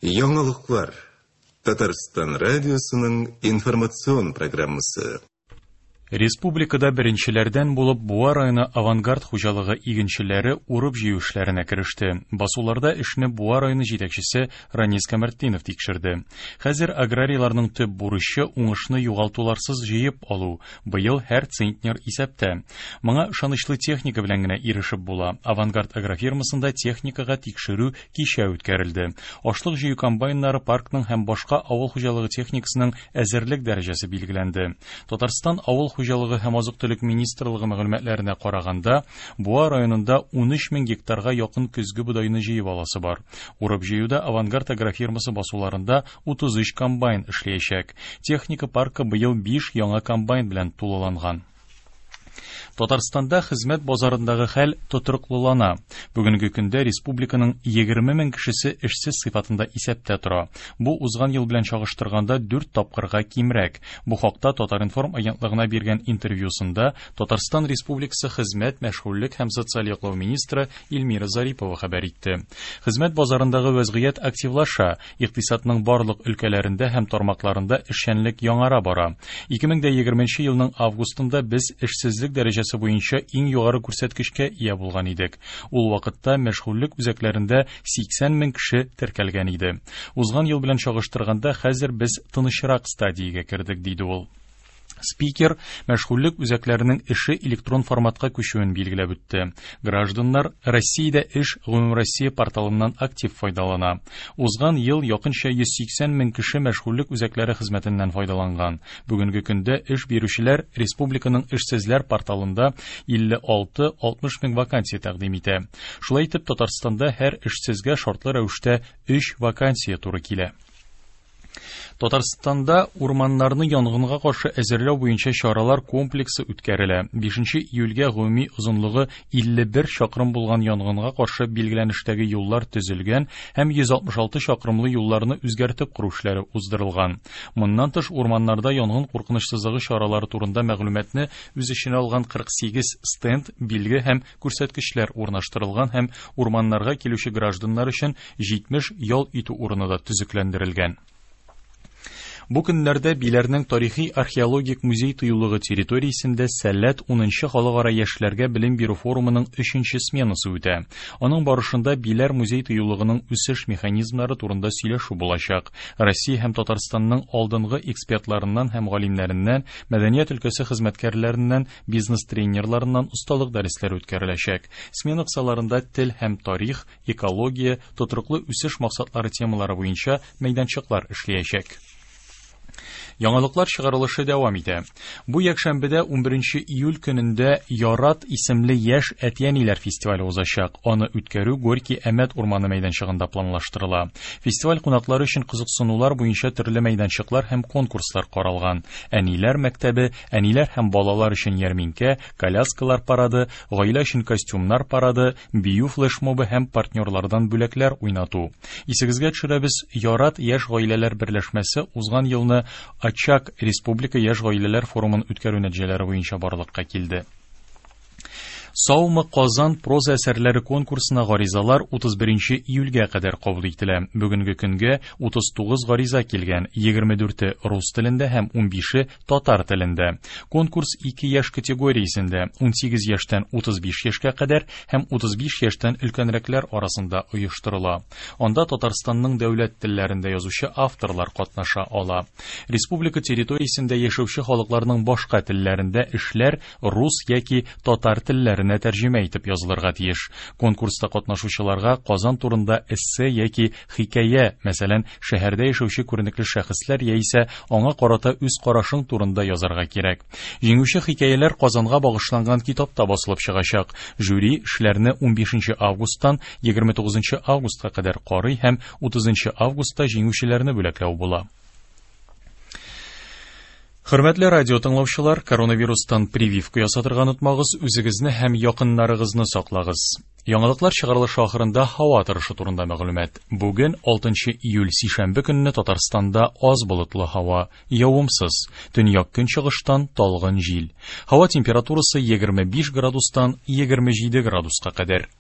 Яңалыклар. Татарстан радиосының информацион программасы. Республикада беренчеләрдән булып Буа районы авангард хуҗалыгы игенчеләре урып җыю эшләренә кереште. Басуларда эшне Буа районы җитәкчесе Ранис Камертдинов тикшерде. Хәзер аграрийларның төп бурычы уңышны югалтуларсыз җыеп алу. Быел һәр центнер исәптә. Моңа ышанычлы техника белән генә ирешеп була. Авангард агрофирмасында техникага тикшерү кичә үткәрелде. Ашлык җыю комбайннары паркның һәм башка авыл хуҗалыгы техникасының әзерлек дәрәҗәсе билгеләнде. Татарстан авыл хуҗалыгы һәм азык-төлек министрлыгы мәгълүматларына караганда, Буа районында 13 мең гектарга якын көзге будайны җыеп аласы бар. Урып җыюда авангард агрофирмасы басуларында 33 комбайн эшләячәк. Техника паркы быел 5 яңа комбайн белән тулыланган. Татарстанда хезмәт базарындагы хәл тотрыклылана. Бүгенге көндә республиканың 20 мең кешесе эшсез сыйфатында исәптә тора. Бу узган ел белән чагыштырганда 4 тапкырга кимрәк. Бу хакта Татаринформ агентлыгына биргән интервьюсында Татарстан Республикасы хезмәт, мәшгульлек һәм социаль яклау министры Илмира Зарипова хәбәр итте. Хезмәт базарындагы вазгыять активлаша, икътисадның барлык өлкәләрендә һәм тармакларында эшчәнлек яңара бара. 2020 елның августында без эшсезлек дәрәҗәсе буенча иң югары күрсәткечкә ия булган идек. Ул вакытта мәшгульлек үзәкләрендә 80 мең кеше теркәлгән иде. Узган ел белән чагыштырганда хәзер без тынычрак стадиягә кердек, диде ул. Спикер мәшгульлек үзәкләренең эше электрон форматка күчүен билгеләп үтте. Гражданнар Россиядә эш Гомумроссия порталыннан актив файдалана. Узган ел якынча 180 мең кеше мәшгульлек үзәкләре хезмәтеннән файдаланган. Бүгенге көндә эш бирүчеләр республиканың эшсезләр порталында 56-60 мең вакансия тәкъдим итә. Шулай итеп, Татарстанда һәр эшсезгә шартлы рәвештә 3 вакансия туры килә. Татарстанда урманнарны янгынга каршы әзерләү буенча чаралар комплексы үткәрелә. 5 июльгә гомуми озынлыгы 51 чакрым булган янгынга каршы билгеләнештәге юллар төзелгән һәм 166 чакрымлы юлларны үзгәртеп кору эшләре уздырылган. Моннан тыш урманнарда янгын куркынычсызлыгы чаралары турында мәгълүматны үз эченә алган 48 стенд, билге һәм күрсәткечләр урнаштырылган һәм урманнарга килүче гражданнар өчен 70 ял итү урыны да төзекләндерелгән. Бу көннәрдә Биләрнең тарихи-археологик музей тыюлыгы территориясендә Сәләт 10-нчы халыкара яшьләргә белем бирү форумының 3-нче сменасы үтә. Аның барышында Биләр музей тыюлыгының үсеш механизмнары турында сөйләшү булачак. Россия һәм Татарстанның алдынгы экспертларыннан һәм галимнәреннән, мәдәният өлкәсе хезмәткәрләреннән, бизнес-тренерларыннан усталык дәресләре үткәреләчәк. Смена кысаларында тел һәм тарих, экология, тотрыклы үсеш максатлары темалары буенча мәйданчыклар эшләячәк. Яңалыклар чыгарылышы дәвам итә. Бу якшәмбедә 11 июль көнендә Ярат исемле яшь әтиәниләр фестивале узачак. Аны үткәрү Горький Әмәт урманы мәйданчыгында планлаштырыла. Фестиваль кунаклары өчен кызыксынулар буенча төрле мәйданчыклар һәм конкурслар каралган. Әниләр мәктәбе, әниләр һәм балалар өчен ярминкә, коляскалар парады, гаилә өчен костюмнар парады, бию флешмобы һәм партнерлардан бүләкләр уйнату. Исегезгә төшерәбез, Ярат яшь гаиләләр берләшмәсе узган елны Очак Республика яшь гаиләләр форумын үткәрү нәтиҗәләре буенча барлыкка килде. Саумы Казан проза әсәрләре конкурсына гаризалар 31 июльгә кадәр кабул ителә. Бүгенге көнгә 39 гариза килгән, 24 рус телендә һәм 15 татар телендә. Конкурс 2 яшь категориясендә 18 яшьтән 35 яшькә кадәр һәм 35 яшьтән өлкәнрәкләр арасында оештырыла. Анда Татарстанның дәүләт телләрендә язучы авторлар катнаша ала. Республика территориясендә яшәүче халыкларның башка телләрендә эшләр рус яки татар телләренә тәрҗемә итеп язылырга тиеш. Конкурста катнашучыларга Казан турында эссе яки хикәя, мәсәлән, шәһәрдә яшәүче күренекле шәхесләр яисә аңа карата үз карашың турында язарга кирәк. Җиңүче хикәяләр Казанга багышланган китапта басылып чыгачак. Жюри эшләрне 15 августтан 29 августка кадәр карый һәм 30 августта җиңүчеләрне бүләкләү була. Хөрмәтле радио тыңлаучылар, коронавирустан прививка ясатырга онытмагыз, үзегезне һәм якыннарыгызны саклагыз. Яңалыклар чыгарылышы ахырында һава торышы турында мәгълүмат. Бүген 6 июль сишәмбе көнне Татарстанда аз болытлы һава, явымсыз, төньяк көнчыгыштан талгын җил. Һава температурасы 25 градустан 27 градуска кадәр.